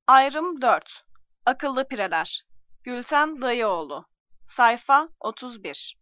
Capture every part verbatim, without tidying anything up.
Ayrım dört. Akıllı Pireler. Gülten Dayıoğlu. Sayfa otuz bir.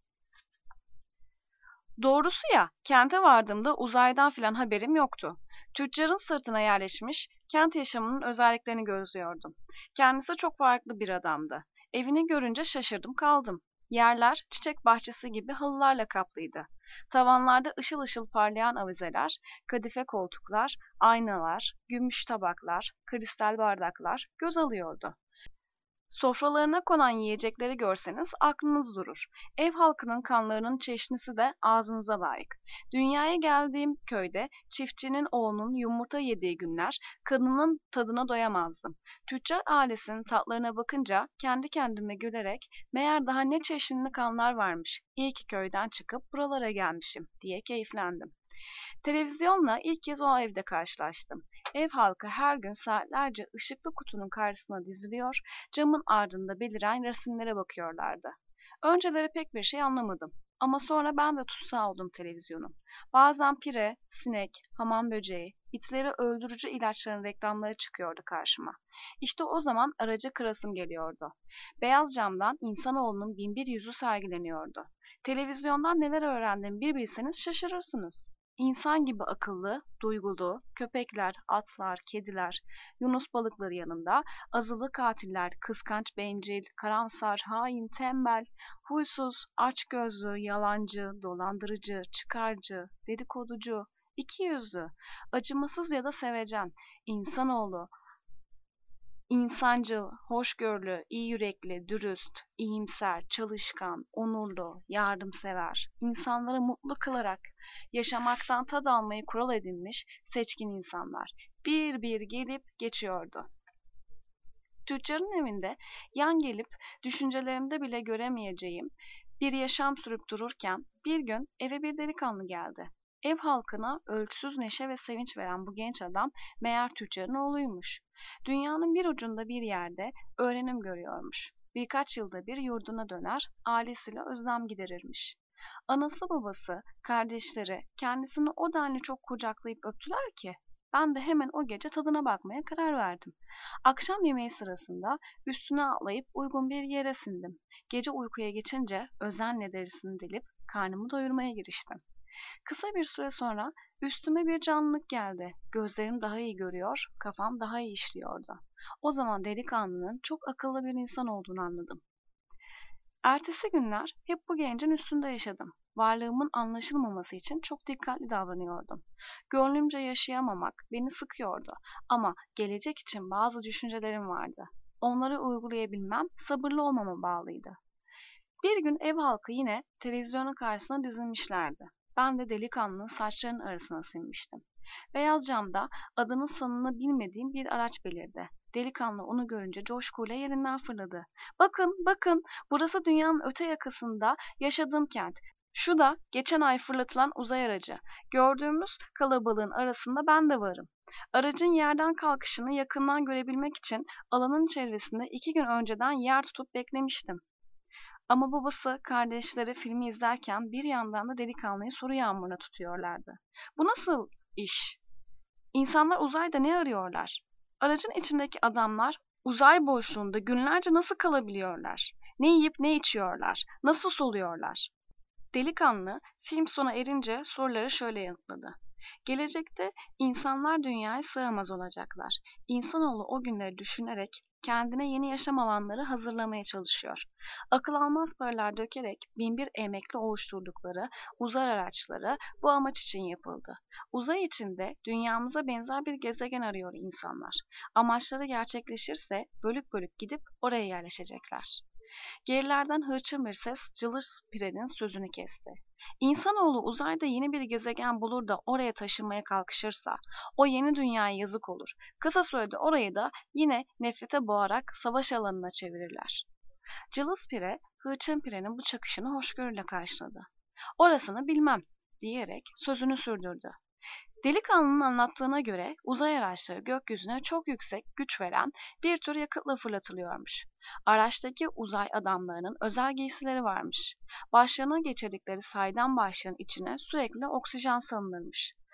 Doğrusu ya, kente vardığımda uzaydan filan haberim yoktu. Tüccarın sırtına yerleşmiş, kent yaşamının özelliklerini gözlüyordum. Kendisi çok farklı bir adamdı. Evini görünce şaşırdım kaldım. Yerler çiçek bahçesi gibi halılarla kaplıydı. Tavanlarda ışıl ışıl parlayan avizeler, kadife koltuklar, aynalar, gümüş tabaklar, kristal bardaklar göz alıyordu. Sofralarına konan yiyecekleri görseniz aklınız durur. Ev halkının kanlarının çeşnisi de ağzınıza layık. Dünyaya geldiğim köyde çiftçinin oğlunun yumurta yediği günler kadının tadına doyamazdım. Tüccar ailesinin tatlarına bakınca kendi kendime gülerek meğer daha ne çeşitli kanlar varmış. İyi ki köyden çıkıp buralara gelmişim diye keyiflendim. Televizyonla ilk kez o evde karşılaştım. Ev halkı her gün saatlerce ışıklı kutunun karşısına diziliyor, camın ardında beliren resimlere bakıyorlardı. Önceleri pek bir şey anlamadım. Ama sonra ben de tutsağı oldum televizyonun. Bazen pire, sinek, hamam böceği, itleri öldürücü ilaçların reklamları çıkıyordu karşıma. İşte o zaman aracı kırasım geliyordu. Beyaz camdan insanoğlunun binbir yüzü sergileniyordu. Televizyondan neler öğrendim bir bilseniz şaşırırsınız. İnsan gibi akıllı, duygulu, köpekler, atlar, kediler, yunus balıkları yanında, azılı katiller, kıskanç, bencil, karamsar, hain, tembel, huysuz, açgözlü, yalancı, dolandırıcı, çıkarcı, dedikoducu, ikiyüzlü, acımasız ya da sevecen, insanoğlu, İnsancıl, hoşgörülü, iyi yürekli, dürüst, iyimser, çalışkan, onurlu, yardımsever, insanları mutlu kılarak yaşamaktan tad almayı kural edinmiş seçkin insanlar bir bir gelip geçiyordu. Tüccarın evinde yan gelip düşüncelerimde bile göremeyeceğim bir yaşam sürüp dururken bir gün eve bir delikanlı geldi. Ev halkına ölçüsüz neşe ve sevinç veren bu genç adam meğer tüccarın oğluymuş. Dünyanın bir ucunda bir yerde öğrenim görüyormuş. Birkaç yılda bir yurduna döner, ailesiyle özlem giderirmiş. Anası babası, kardeşleri kendisini o denli çok kucaklayıp öptüler ki ben de hemen o gece tadına bakmaya karar verdim. Akşam yemeği sırasında üstüne atlayıp uygun bir yere sindim. Gece uykuya geçince özenle derisini delip karnımı doyurmaya giriştim. Kısa bir süre sonra üstüme bir canlılık geldi. Gözlerim daha iyi görüyor, kafam daha iyi işliyordu. O zaman delikanlının çok akıllı bir insan olduğunu anladım. Ertesi günler hep bu gencin üstünde yaşadım. Varlığımın anlaşılmaması için çok dikkatli davranıyordum. Gönlümce yaşayamamak beni sıkıyordu ama gelecek için bazı düşüncelerim vardı. Onları uygulayabilmem sabırlı olmama bağlıydı. Bir gün ev halkı yine televizyonun karşısına dizilmişlerdi. Ben de delikanlının saçlarının arasına sinmiştim. Beyaz camda adını sanını bilmediğim bir araç belirdi. Delikanlı onu görünce coşkuyla yerinden fırladı. Bakın, bakın, burası dünyanın öte yakasında yaşadığım kent. Şu da geçen ay fırlatılan uzay aracı. Gördüğümüz kalabalığın arasında ben de varım. Aracın yerden kalkışını yakından görebilmek için alanın çevresinde iki gün önceden yer tutup beklemiştim. Ama babası, kardeşleri filmi izlerken bir yandan da delikanlıyı soru yağmuruna tutuyorlardı. Bu nasıl iş? İnsanlar uzayda ne arıyorlar? Aracın içindeki adamlar uzay boşluğunda günlerce nasıl kalabiliyorlar? Ne yiyip ne içiyorlar? Nasıl soluyorlar? Delikanlı film sona erince soruları şöyle yanıtladı. Gelecekte insanlar dünyaya sığamaz olacaklar. İnsanoğlu o günleri düşünerek kendine yeni yaşam alanları hazırlamaya çalışıyor. Akıl almaz paralar dökerek binbir emekle oluşturdukları uzay araçları bu amaç için yapıldı. Uzay içinde dünyamıza benzer bir gezegen arıyor insanlar. Amaçları gerçekleşirse bölük bölük gidip oraya yerleşecekler. Gerilerden hırçın bir ses cılız pirenin sözünü kesti. İnsanoğlu uzayda yeni bir gezegen bulur da oraya taşınmaya kalkışırsa, o yeni dünyaya yazık olur. Kısa sürede orayı da yine nefrete boğarak savaş alanına çevirirler. Cılız pire, hırçın pirenin bu çakışını hoşgörüyle karşıladı. Orasını bilmem, diyerek sözünü sürdürdü. Delikanlının anlattığına göre uzay araçları gökyüzüne çok yüksek güç veren bir tür yakıtla fırlatılıyormuş. Araçtaki uzay adamlarının özel giysileri varmış. Başlarına geçirdikleri saydam başlığın içine sürekli oksijen salınırmış.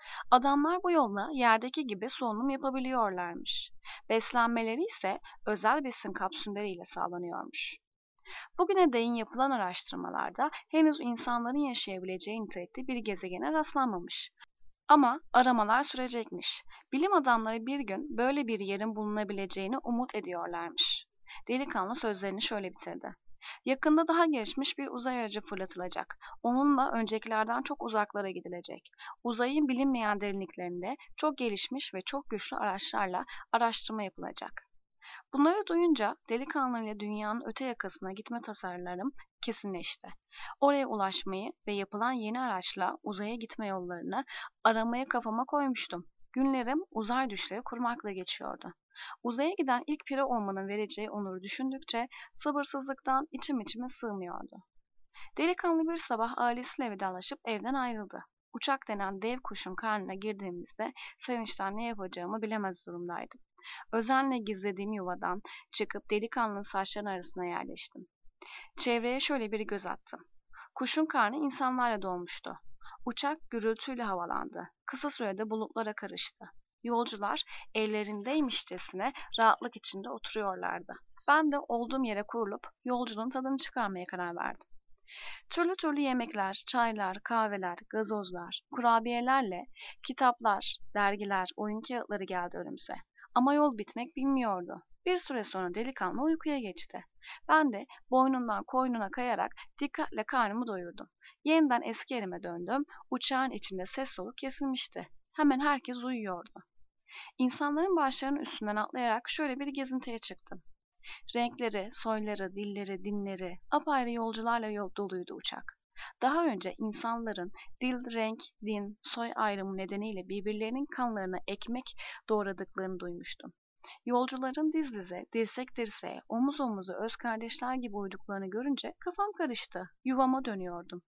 Adamlar bu yolla yerdeki gibi solunum yapabiliyorlarmış. Beslenmeleri ise özel besin kapsülleriyle sağlanıyormuş. Bugüne değin yapılan araştırmalarda henüz insanların yaşayabileceği nitelikte bir gezegene rastlanmamış. Ama aramalar sürecekmiş. Bilim adamları bir gün böyle bir yerin bulunabileceğini umut ediyorlarmış. Delikanlı sözlerini şöyle bitirdi. Yakında daha gelişmiş bir uzay aracı fırlatılacak. Onunla öncekilerden çok uzaklara gidilecek. Uzayın bilinmeyen derinliklerinde çok gelişmiş ve çok güçlü araçlarla araştırma yapılacak. Bunları duyunca delikanlıyla dünyanın öte yakasına gitme tasarlarım kesinleşti. Oraya ulaşmayı ve yapılan yeni araçla uzaya gitme yollarını aramaya kafama koymuştum. Günlerim uzay düşleri kurmakla geçiyordu. Uzaya giden ilk piri olmanın vereceği onuru düşündükçe sabırsızlıktan içim içime sığmıyordu. Delikanlı bir sabah ailesiyle vedalaşıp evden ayrıldı. Uçak denen dev kuşun karnına girdiğimizde sevinçten ne yapacağımı bilemez durumdaydım. Özenle gizlediğim yuvadan çıkıp delikanlının saçlarının arasına yerleştim. Çevreye şöyle bir göz attım. Kuşun karnı insanlarla dolmuştu. Uçak gürültüyle havalandı. Kısa sürede bulutlara karıştı. Yolcular ellerindeymişçesine rahatlık içinde oturuyorlardı. Ben de olduğum yere kurulup yolculuğun tadını çıkarmaya karar verdim. Türlü türlü yemekler, çaylar, kahveler, gazozlar, kurabiyelerle kitaplar, dergiler, oyun kağıtları geldi önümüze. Ama yol bitmek bilmiyordu. Bir süre sonra delikanlı uykuya geçti. Ben de boynundan koynuna kayarak dikkatle karnımı doyurdum. Yeniden eski yerime döndüm. Uçağın içinde ses soluk kesilmişti. Hemen herkes uyuyordu. İnsanların başlarının üstünden atlayarak şöyle bir gezintiye çıktım. Renkleri, soyları, dilleri, dinleri, apayrı yolcularla yol doluydu uçak. Daha önce insanların dil, renk, din, soy ayrımı nedeniyle birbirlerinin kanlarına ekmek doğradıklarını duymuştum. Yolcuların diz dize, dirsek dirseğe, omuz omuza öz kardeşler gibi uyduklarını görünce kafam karıştı. Yuvama dönüyordum.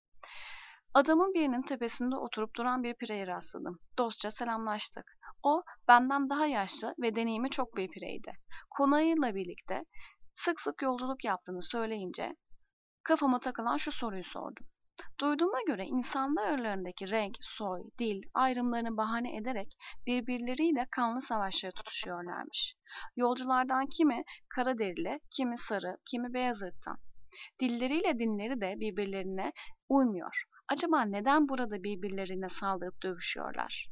Adamın birinin tepesinde oturup duran bir pireye rastladım. Dostça selamlaştık. O, benden daha yaşlı ve deneyimi çok bir pireydi. Konağıyla birlikte sık sık yolculuk yaptığını söyleyince kafama takılan şu soruyu sordum. Duyduğuma göre insanlar aralarındaki renk, soy, dil ayrımlarını bahane ederek birbirleriyle kanlı savaşlara tutuşuyorlarmış. Yolculardan kimi kara derili, kimi sarı, kimi beyaz ırktan. Dilleriyle dinleri de birbirlerine uymuyor. Acaba neden burada birbirlerine saldırıp dövüşüyorlar?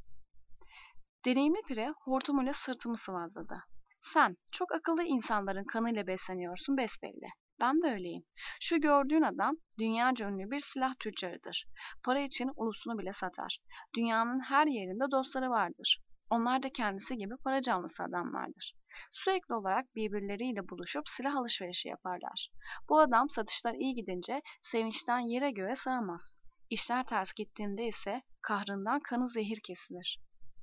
Deneyimli pire hortumuyla sırtımı sıvazladı. Sen çok akıllı insanların kanıyla besleniyorsun besbelli. Ben de öyleyim. Şu gördüğün adam dünyaca ünlü bir silah tüccarıdır. Para için ulusunu bile satar. Dünyanın her yerinde dostları vardır. Onlar da kendisi gibi para canlısı adamlardır. Sürekli olarak birbirleriyle buluşup silah alışverişi yaparlar. Bu adam satışlar iyi gidince sevinçten yere göğe sığamaz. İşler ters gittiğinde ise kahrından kanı zehir kesilir.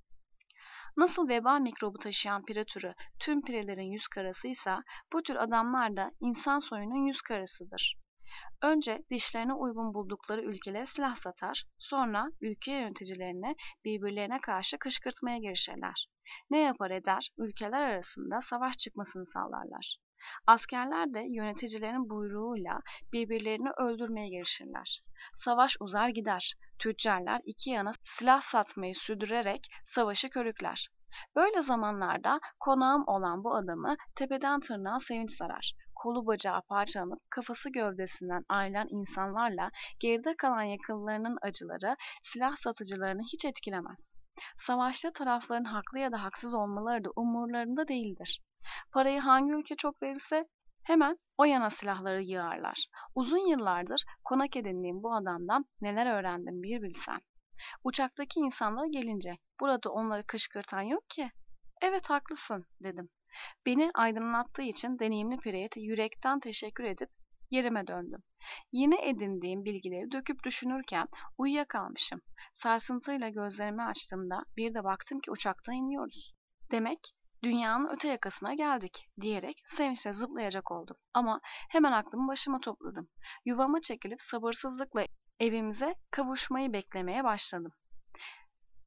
Nasıl veba mikrobu taşıyan pire türü tüm pirelerin yüz karasıysa bu tür adamlar da insan soyunun yüz karasıdır. Önce dişlerine uygun buldukları ülkelere silah satar, sonra ülke yöneticilerini birbirlerine karşı kışkırtmaya girişirler. Ne yapar eder, ülkeler arasında savaş çıkmasını sağlarlar. Askerler de yöneticilerin buyruğuyla birbirlerini öldürmeye girişirler. Savaş uzar gider. Tüccarlar iki yana silah satmayı sürdürerek savaşı körükler. Böyle zamanlarda konağım olan bu adamı tepeden tırnağa sevinç sarar. Kolu bacağı parçalanıp kafası gövdesinden ayrılan insanlarla geride kalan yakınlarının acıları silah satıcılarını hiç etkilemez. Savaşta tarafların haklı ya da haksız olmaları da umurlarında değildir. Parayı hangi ülke çok verirse hemen o yana silahları yığarlar. Uzun yıllardır konak edindiğim bu adamdan neler öğrendim bir bilsen. Uçaktaki insanlara gelince burada onları kışkırtan yok ki. Evet haklısın dedim. Beni aydınlattığı için deneyimli pireye yürekten teşekkür edip yerime döndüm. Yine edindiğim bilgileri döküp düşünürken uyuyakalmışım. Sarsıntıyla gözlerimi açtığımda bir de baktım ki uçaktan iniyoruz. Demek dünyanın öte yakasına geldik diyerek sevinçle zıplayacak oldum. Ama hemen aklımı başıma topladım. Yuvama çekilip sabırsızlıkla evimize kavuşmayı beklemeye başladım.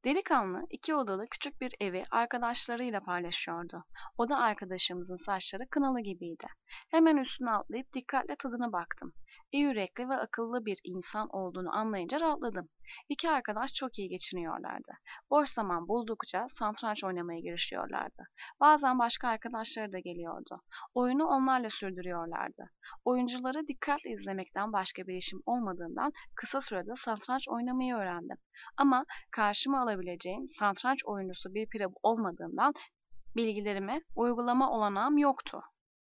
Delikanlı iki odalı küçük bir evi arkadaşlarıyla paylaşıyordu. Oda arkadaşımızın saçları kınalı gibiydi. Hemen üstüne atlayıp dikkatle tadına baktım. İyi yürekli ve akıllı bir insan olduğunu anlayınca rahatladım. İki arkadaş çok iyi geçiniyorlardı. Boş zaman buldukça satranç oynamaya girişiyorlardı. Bazen başka arkadaşları da geliyordu. Oyunu onlarla sürdürüyorlardı. Oyuncuları dikkatle izlemekten başka bir işim olmadığından kısa sürede satranç oynamayı öğrendim. Ama karşıma alabileceğim satranç oyuncusu bir pire olmadığından bilgilerime uygulama olanağım yoktu.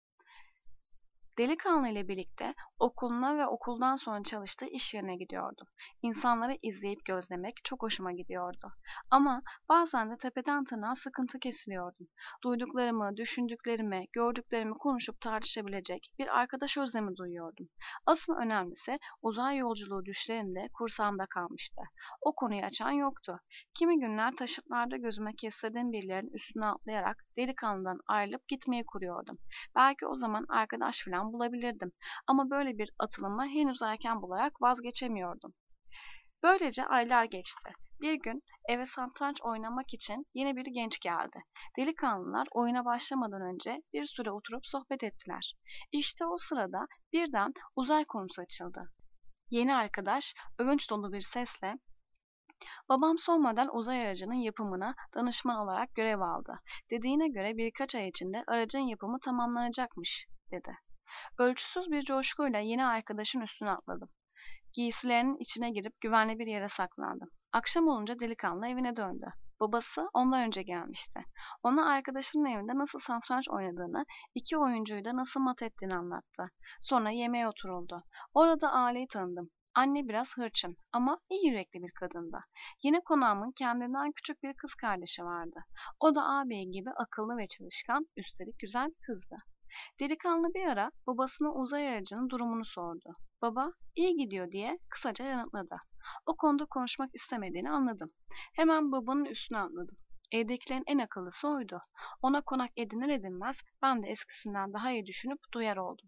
Delikanlı ile birlikte okuluna ve okuldan sonra çalıştığı iş yerine gidiyordum. İnsanları izleyip gözlemek çok hoşuma gidiyordu. Ama bazen de tepeden tırnağa sıkıntı kesiliyordum. Duyduklarımı, düşündüklerimi, gördüklerimi konuşup tartışabilecek bir arkadaş özlemi duyuyordum. Asıl önemlisi uzay yolculuğu düşlerinde kursağımda kalmıştı. O konuyu açan yoktu. Kimi günler taşıtlarda gözüme kestirdiğim birilerinin üstüne atlayarak delikanlıdan ayrılıp gitmeyi kuruyordum. Belki o zaman arkadaş falan bulabilirdim. Ama böyle bir atılımı henüz erken bularak vazgeçemiyordum. Böylece aylar geçti. Bir gün eve satranç oynamak için yeni bir genç geldi. Delikanlılar oyuna başlamadan önce bir süre oturup sohbet ettiler. İşte o sırada birden uzay konusu açıldı. Yeni arkadaş övünç dolu bir sesle "Babam son model uzay aracının yapımına danışman olarak görev aldı. Dediğine göre birkaç ay içinde aracın yapımı tamamlanacakmış," dedi. Ölçüsüz bir coşkuyla yeni arkadaşın üstüne atladım. Giysilerinin içine girip güvenli bir yere saklandım. Akşam olunca delikanlı evine döndü. Babası ondan önce gelmişti. Ona arkadaşının evinde nasıl satranç oynadığını, iki oyuncuyu da nasıl mat ettiğini anlattı. Sonra yemeğe oturuldu. Orada aileyi tanıdım. Anne biraz hırçın ama iyi yürekli bir kadındı. Yeni konağımın kendinden küçük bir kız kardeşi vardı. O da ağabey gibi akıllı ve çalışkan, üstelik güzel bir kızdı. Delikanlı bir ara babasına uzay aracının durumunu sordu. Baba, iyi gidiyor diye kısaca yanıtladı. O konuda konuşmak istemediğini anladım. Hemen babanın üstüne atladım. Evdekilerin en akıllısı oydu. Ona konak edinir edinmez ben de eskisinden daha iyi düşünüp duyar oldum.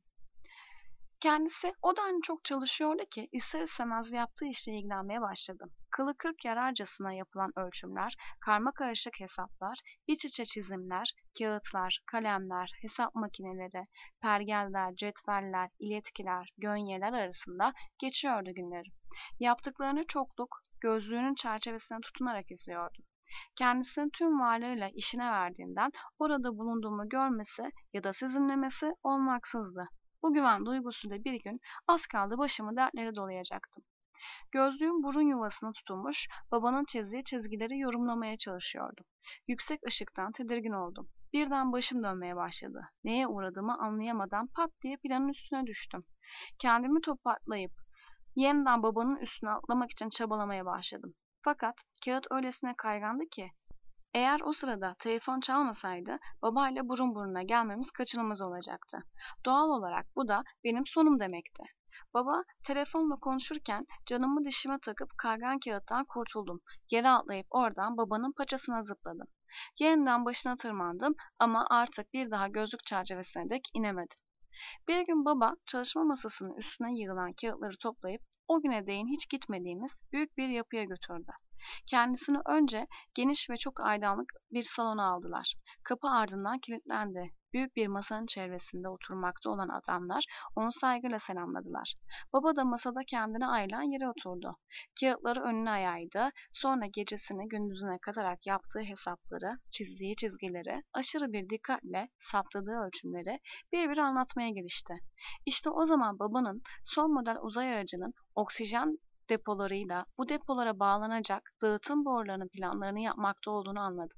Kendisi o denli çok çalışıyordu ki ister istemez yaptığı işle ilgilenmeye başladım. Kılı kırk yararcasına yapılan ölçümler, karmakarışık hesaplar, iç içe çizimler, kağıtlar, kalemler, hesap makineleri, pergeller, cetveller, iletkiler, gönyeler arasında geçiyordu günlerim. Yaptıklarını çokluk, gözlüğünün çerçevesine tutunarak izliyordum. Kendisini tüm varlığıyla işine verdiğinden orada bulunduğumu görmesi ya da sizinlemesi olmaksızdı. Bu güven duygusuyla bir gün az kaldı başımı dertlere dolayacaktım. Gözlüğüm burun yuvasına tutulmuş, babanın çizdiği çizgileri yorumlamaya çalışıyordum. Yüksek ışıktan tedirgin oldum. Birden başım dönmeye başladı. Neye uğradığımı anlayamadan pat diye planın üstüne düştüm. Kendimi toparlayıp yeniden babanın üstüne atlamak için çabalamaya başladım. Fakat kağıt öylesine kaygandı ki eğer o sırada telefon çalmasaydı babayla burun buruna gelmemiz kaçınılmaz olacaktı. Doğal olarak bu da benim sonum demekti. Baba telefonla konuşurken canımı dişime takıp kaygan kağıttan kurtuldum. Yere atlayıp oradan babanın paçasına zıpladım. Yeniden başına tırmandım ama artık bir daha gözlük çerçevesine dek inemedim. Bir gün baba çalışma masasının üstüne yığılan kağıtları toplayıp o güne değin hiç gitmediğimiz büyük bir yapıya götürdü. Kendisini önce geniş ve çok aydınlık bir salona aldılar. Kapı ardından kilitlendi. Büyük bir masanın çevresinde oturmakta olan adamlar onu saygıyla selamladılar. Baba da masada kendine ayrılan yere oturdu. Kağıtları önüne yaydı. Sonra gecesini gündüzüne katarak yaptığı hesapları, çizdiği çizgileri, aşırı bir dikkatle saptadığı ölçümleri bir bir anlatmaya girişti. İşte o zaman babanın son model uzay aracının oksijen depolarıyla bu depolara bağlanacak dağıtım borularının planlarını yapmakta olduğunu anladım.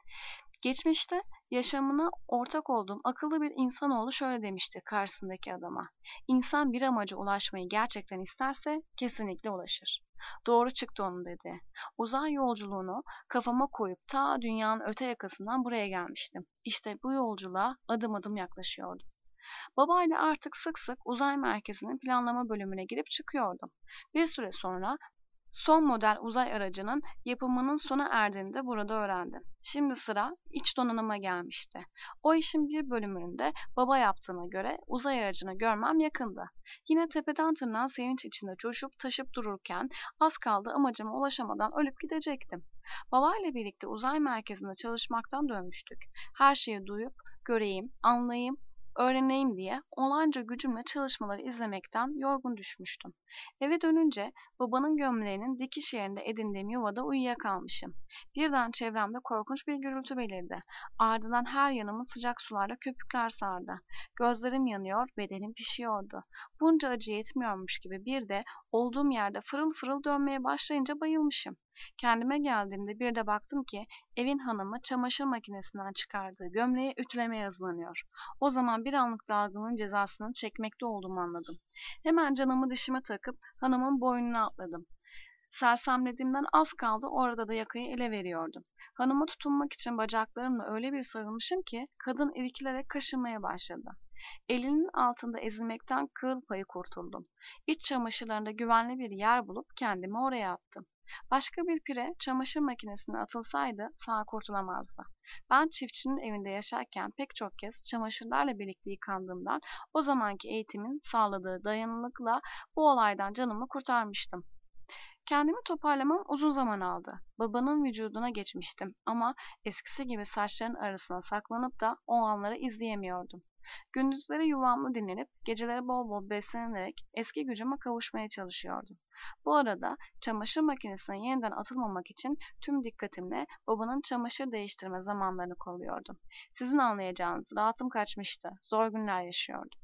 Geçmişte yaşamına ortak olduğum akıllı bir insanoğlu şöyle demişti karşısındaki adama. İnsan bir amaca ulaşmayı gerçekten isterse kesinlikle ulaşır. Doğru çıktı onun dedi. Uzay yolculuğunu kafama koyup ta dünyanın öte yakasından buraya gelmiştim. İşte bu yolculuğa adım adım yaklaşıyordum. Babayla artık sık sık uzay merkezinin planlama bölümüne girip çıkıyordum. Bir süre sonra Son model uzay aracının yapımının sona erdiğini de burada öğrendim. Şimdi sıra iç donanıma gelmişti. O işin bir bölümünde baba yaptığına göre uzay aracını görmem yakındı. Yine tepeden tırnağa sevinç içinde coşup taşıp dururken az kaldı amacıma ulaşamadan ölüp gidecektim. Babayla birlikte uzay merkezinde çalışmaktan dönmüştük. Her şeyi duyup, göreyim, anlayayım, öğreneyim diye olanca gücümle çalışmaları izlemekten yorgun düşmüştüm. Eve dönünce babanın gömleğinin dikiş yerinde edindiğim yuvada uyuyakalmışım. Birden çevremde korkunç bir gürültü belirdi. Ardından her yanımı sıcak sularla köpükler sardı. Gözlerim yanıyor, bedenim pişiyordu. Bunca acı yetmiyormuş gibi bir de olduğum yerde fırıl fırıl dönmeye başlayınca bayılmışım. Kendime geldiğimde bir de baktım ki evin hanımı çamaşır makinesinden çıkardığı gömleği ütülemeye hızlanıyor. O zaman bir anlık dalgınlığın cezasını çekmekte olduğumu anladım. Hemen canımı dişime takıp hanımın boynuna atladım. Sersemlediğimden az kaldı orada da yakayı ele veriyordum. Hanıma tutunmak için bacaklarımla öyle bir sarılmışım ki kadın irkilerek kaşınmaya başladı. Elinin altında ezilmekten kıl payı kurtuldum. İç çamaşırlarında güvenli bir yer bulup kendimi oraya attım. Başka bir pire çamaşır makinesine atılsaydı sağ kurtulamazdı. Ben çiftçinin evinde yaşarken pek çok kez çamaşırlarla birlikte yıkandığımdan o zamanki eğitimin sağladığı dayanıklılıkla bu olaydan canımı kurtarmıştım. Kendimi toparlamam uzun zaman aldı. Babanın vücuduna geçmiştim ama eskisi gibi saçların arasına saklanıp da o anları izleyemiyordum. Gündüzleri yuvamda dinlenip geceleri bol bol beslenerek eski gücüme kavuşmaya çalışıyordum. Bu arada çamaşır makinesine yeniden atılmamak için tüm dikkatimle babanın çamaşır değiştirme zamanlarını kolluyordum. Sizin anlayacağınız rahatım kaçmıştı. Zor günler yaşıyordum.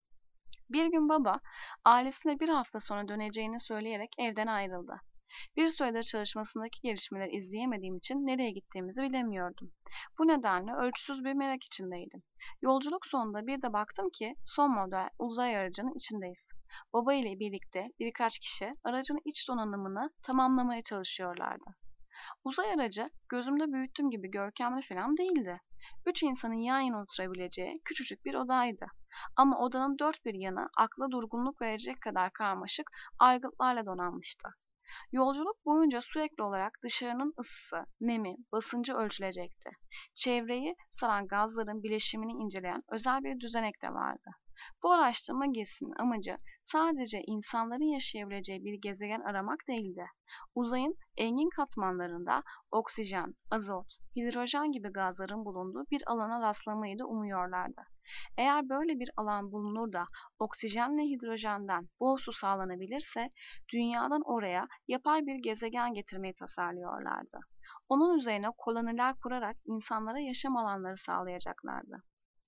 Bir gün baba, ailesine bir hafta sonra döneceğini söyleyerek evden ayrıldı. Bir süredir çalışmasındaki gelişmeleri izleyemediğim için nereye gittiğimizi bilemiyordum. Bu nedenle ölçüsüz bir merak içindeydim. Yolculuk sonunda bir de baktım ki son model uzay aracının içindeyiz. Baba ile birlikte birkaç kişi aracın iç donanımını tamamlamaya çalışıyorlardı. Uzay aracı gözümde büyüttüğüm gibi görkemli falan değildi. Üç insanın yan yana oturabileceği küçücük bir odaydı. Ama odanın dört bir yanı akla durgunluk verecek kadar karmaşık aygıtlarla donanmıştı. Yolculuk boyunca sürekli olarak dışarının ısısı, nemi, basıncı ölçülecekti. Çevreyi saran gazların bileşimini inceleyen özel bir düzenek de vardı. Bu araştırma gezisinin amacı sadece insanların yaşayabileceği bir gezegen aramak değildi. Uzayın engin katmanlarında oksijen, azot, hidrojen gibi gazların bulunduğu bir alana rastlamayı da umuyorlardı. Eğer böyle bir alan bulunur da oksijenle hidrojenden bol su sağlanabilirse dünyadan oraya yapay bir gezegen getirmeyi tasarlıyorlardı. Onun üzerine koloniler kurarak insanlara yaşam alanları sağlayacaklardı.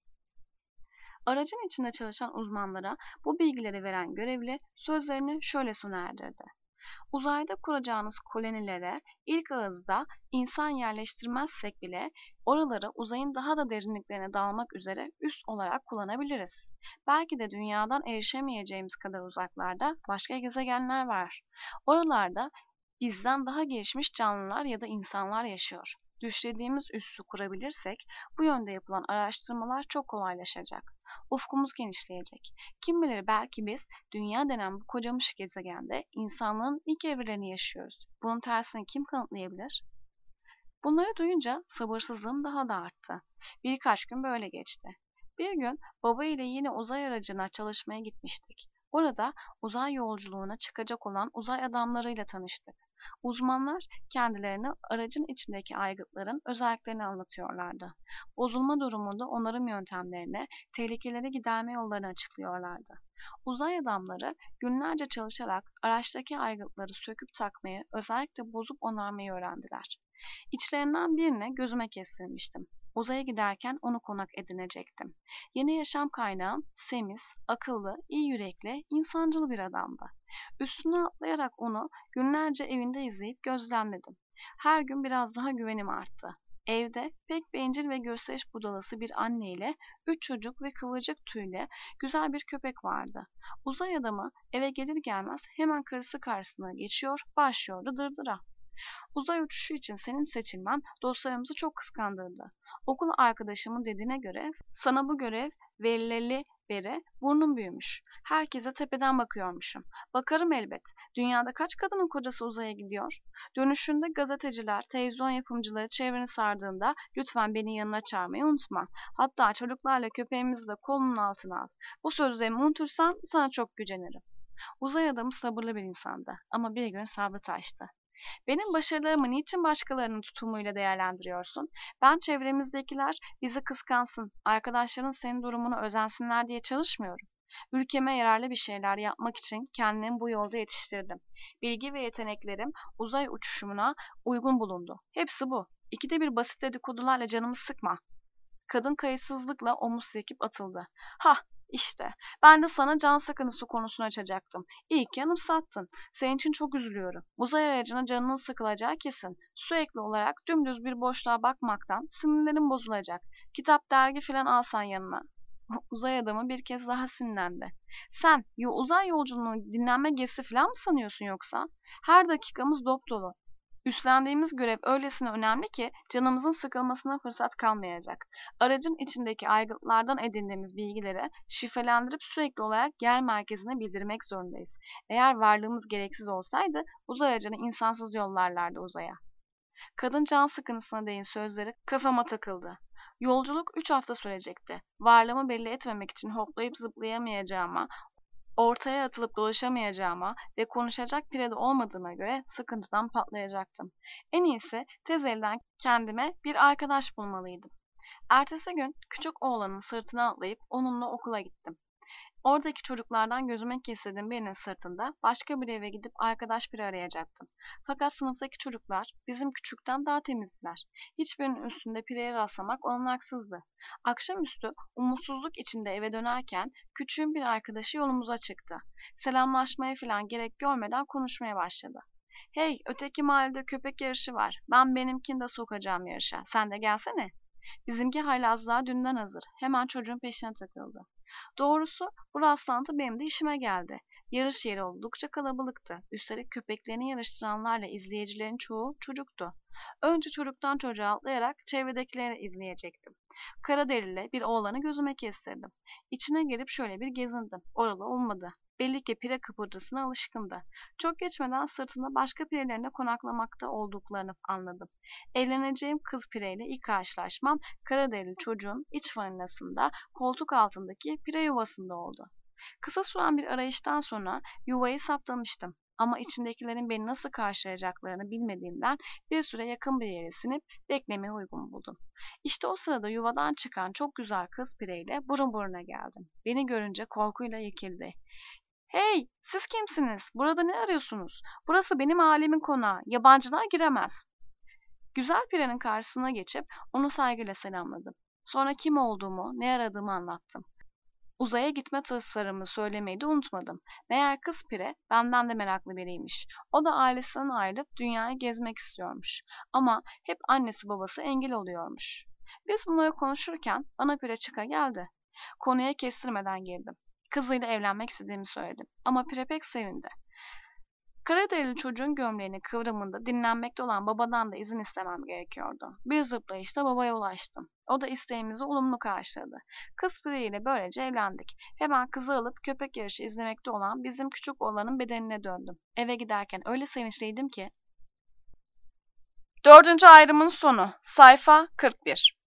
Aracın içinde çalışan uzmanlara bu bilgileri veren görevli sözlerini şöyle sona erdirdi. Uzayda kuracağınız kolonilere ilk ağızda insan yerleştirmezsek bile oraları uzayın daha da derinliklerine dalmak üzere üst olarak kullanabiliriz. Belki de dünyadan erişemeyeceğimiz kadar uzaklarda başka gezegenler var. Oralarda bizden daha gelişmiş canlılar ya da insanlar yaşıyor. Düşlediğimiz üssü kurabilirsek bu yönde yapılan araştırmalar çok kolaylaşacak. Ufkumuz genişleyecek. Kim bilir belki biz dünya denen bu kocamış gezegende insanlığın ilk evrelerini yaşıyoruz. Bunun tersini kim kanıtlayabilir? Bunları duyunca sabırsızlığım daha da arttı. Birkaç gün böyle geçti. Bir gün baba ile yine uzay aracına çalışmaya gitmiştik. Orada uzay yolculuğuna çıkacak olan uzay adamlarıyla tanıştık. Uzmanlar kendilerine aracın içindeki aygıtların özelliklerini anlatıyorlardı. Bozulma durumunda onarım yöntemlerini, tehlikeleri giderme yollarını açıklıyorlardı. Uzay adamları günlerce çalışarak araçtaki aygıtları söküp takmayı, özellikle bozup onarmayı öğrendiler. İçlerinden birine gözüme kestirmiştim. Uzaya giderken onu konak edinecektim. Yeni yaşam kaynağım semiz, akıllı, iyi yürekli, insancıl bir adamdı. Üstüne atlayarak onu günlerce evinde izleyip gözlemledim. Her gün biraz daha güvenim arttı. Evde pek bencil ve gösteriş budalası bir anneyle, üç çocuk ve kıvırcık tüyle güzel bir köpek vardı. Uzay adamı eve gelir gelmez hemen karısı karşısına geçiyor, başlıyordu dırdıra. Uzay uçuşu için senin seçilmen dostlarımızı çok kıskandırdı. Okul arkadaşımın dediğine göre sana bu görev verileli beri burnum büyümüş. Herkese tepeden bakıyormuşum. Bakarım elbet. Dünyada kaç kadının kocası uzaya gidiyor? Dönüşünde gazeteciler, televizyon yapımcıları çevreni sardığında lütfen beni yanına çağırmayı unutma. Hatta çocuklarla köpeğimizi de kolunun altına al. Bu sözlerimi unutursan sana çok gücenirim. Uzay adamı sabırlı bir insandı ama bir gün sabrı taştı. Benim başarılarımı niçin başkalarının tutumuyla değerlendiriyorsun? Ben çevremizdekiler bizi kıskansın, arkadaşların senin durumunu özensinler diye çalışmıyorum. Ülkeme yararlı bir şeyler yapmak için kendimi bu yolda yetiştirdim. Bilgi ve yeteneklerim uzay uçuşumuna uygun bulundu. Hepsi bu. İkide bir basit dedikodularla canımı sıkma. Kadın kayıtsızlıkla omuz silkip atıldı. Hah, işte. Ben de sana can sıkıntısı konusunu açacaktım. İyi ki yanımsattın. Senin için çok üzülüyorum. Uzay aracına canının sıkılacağı kesin. Sürekli olarak dümdüz bir boşluğa bakmaktan sinirlerin bozulacak. Kitap, dergi filan alsan yanına. Uzay adamı bir kez daha sinirlendi. Sen yo uzay yolculuğunu dinlenme gezisi filan mı sanıyorsun yoksa? Her dakikamız dop dolu. Üstlendiğimiz görev öylesine önemli ki canımızın sıkılmasına fırsat kalmayacak. Aracın içindeki aygıtlardan edindiğimiz bilgileri şifrelendirip sürekli olarak yer merkezine bildirmek zorundayız. Eğer varlığımız gereksiz olsaydı uzay aracını insansız yollarlardı uzaya. Kadın can sıkıntısına değin sözleri kafama takıldı. Yolculuk üç hafta sürecekti. Varlığımı belli etmemek için hoplayıp zıplayamayacağıma, ortaya atılıp dolaşamayacağıma ve konuşacak pirede olmadığına göre sıkıntıdan patlayacaktım. En iyisi tez elden kendime bir arkadaş bulmalıydım. Ertesi gün küçük oğlanın sırtına atlayıp onunla okula gittim. Oradaki çocuklardan gözüme kestirdiğim birinin sırtında başka bir eve gidip arkadaş biri arayacaktım. Fakat sınıftaki çocuklar bizim küçükten daha temizdiler. Hiçbirinin üstünde pireye rastlamak olanaksızdı. Akşamüstü umutsuzluk içinde eve dönerken küçüğün bir arkadaşı yolumuza çıktı. Selamlaşmaya falan gerek görmeden konuşmaya başladı. Hey, öteki mahallede köpek yarışı var. Ben benimkini de sokacağım yarışa. Sen de gelsene. Bizimki haylazlığa dünden hazır. Hemen çocuğun peşine takıldı. Doğrusu bu rastlantı benim de işime geldi. Yarış yeri oldukça kalabalıktı. Üstelik köpeklerini yarıştıranlarla izleyicilerin çoğu çocuktu. Önce çocuktan çocuğa atlayarak çevredekileri izleyecektim. Karaderili bir oğlanı gözüme kestirdim. İçine girip şöyle bir gezindim. Oralı olmadı. Belli ki pire kıpırtısına alışkındı. Çok geçmeden sırtında başka pirelerinde konaklamakta olduklarını anladım. Evleneceğim kız pireyle ilk karşılaşmam Karaderili çocuğun iç fanilasında koltuk altındaki pire yuvasında oldu. Kısa süren bir arayıştan sonra yuvayı saptamıştım. Ama içindekilerin beni nasıl karşılayacaklarını bilmediğimden bir süre yakın bir yere sinip beklemeye uygun buldum. İşte o sırada yuvadan çıkan çok güzel kız pireyle burun buruna geldim. Beni görünce korkuyla irkildi. Hey, siz kimsiniz? Burada ne arıyorsunuz? Burası benim ailemin konağı. Yabancılar giremez. Güzel pirenin karşısına geçip onu saygıyla selamladım. Sonra kim olduğumu, ne aradığımı anlattım. Uzaya gitme tasarımı söylemeyi de unutmadım. Meğer kız pire benden de meraklı biriymiş. O da ailesinden ayrılıp dünyayı gezmek istiyormuş. Ama hep annesi babası engel oluyormuş. Biz bunları konuşurken ana pire çıka geldi. Konuya kestirmeden girdim. Kızıyla evlenmek istediğimi söyledim. Ama pire pek sevindi. Karaderili çocuğun gömleğini kıvrımında dinlenmekte olan babadan da izin istemem gerekiyordu. Bir zıplayışta babaya ulaştım. O da isteğimizi olumlu karşıladı. Kız pireyle böylece evlendik. Hemen kızı alıp köpek yarışı izlemekte olan bizim küçük oğlanın bedenine döndüm. Eve giderken öyle sevinçliydim ki. Dördüncü ayrımın sonu. Sayfa kırk bir.